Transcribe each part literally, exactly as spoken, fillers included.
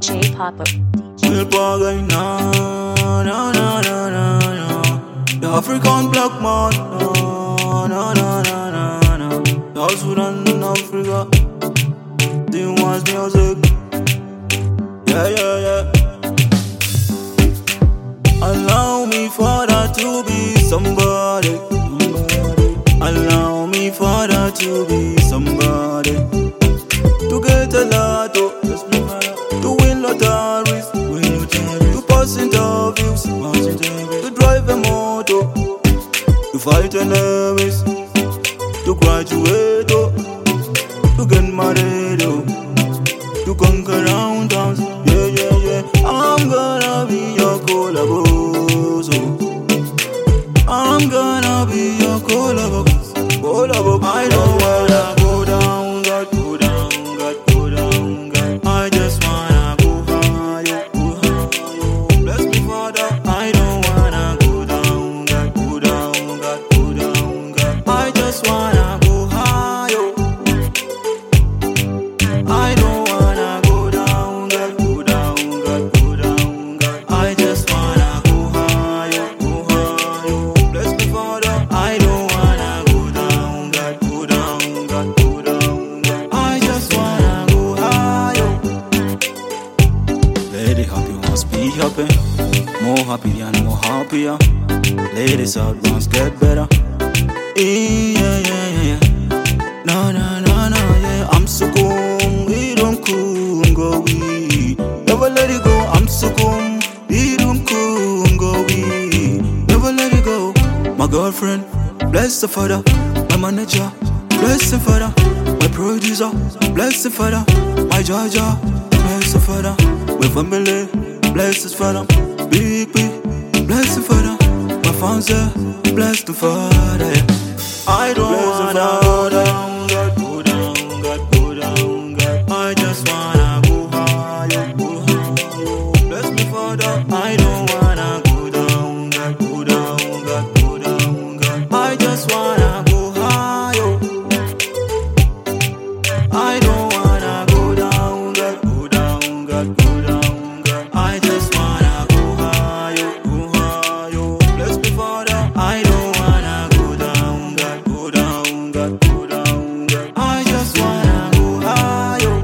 J Papa. We'll bargain, no, no, no, no, no, no. The African black man, no, no, no, no, no, no. The Sudan in Africa, the ones music, yeah, yeah, yeah. Allow me, Father, to be somebody. Allow me, Father, to be somebody. To get a lot, to win lotteries, to pass interviews, to drive a motor, to fight enemies, to graduate, to get married, to conquer round towns. Yeah, yeah, yeah. I'm gonna be your collaborator. I'm gonna be your collaborator. I don't wanna go down, God, go down, God, go down, God. I just wanna go higher, go higher. Bless me, Father. I don't wanna go down, God, go down, God, go down, God. I just wanna go higher. I don't wanna go down, God, go down, God, go down, God. I just wanna go higher, go higher. Bless me, Father. I don't wanna go down, God, go down, God, go down, God. I just wanna go higher. Lady happy must be happy, more happy and more happier. Ladies out once get better. Yeah, yeah, yeah, yeah. No, no, no, no, yeah. I'm so cool, we don't cool, go we. Never let it go, I'm so cool, we don't cool, go we. Never let it go. My girlfriend, bless the Father. My manager, bless the Father. My producer, bless the Father. My Jaja, bless the Father. My family, bless the Father. Big big, bless the Father. My fans, bless the Father. Yeah. I don't wanna go down, God, go down, God, go down, God. I just wanna go higher, go higher. Bless me, Father. I don't wanna go down, God, go down, God, go down, God. I just wanna go higher. I don't wanna go down, God, go down, God, go down, God. I just wanna go higher, go higher. Bless me, Father. I don't wanna go down, God, go down, God, go down, God. I just wanna go higher.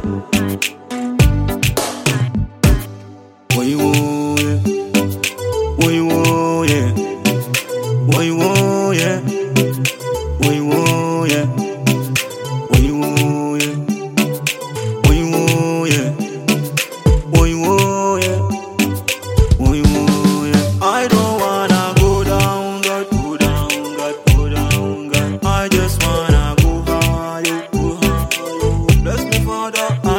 What you want, yeah? What you want, yeah? What you want, yeah? What you want, yeah? What you want, yeah? What you want, yeah? What you want, yeah? What you want, yeah? I don't wanna go down, God, go down, God, go down, God. I just wanna go higher, go higher. Bless me, Father.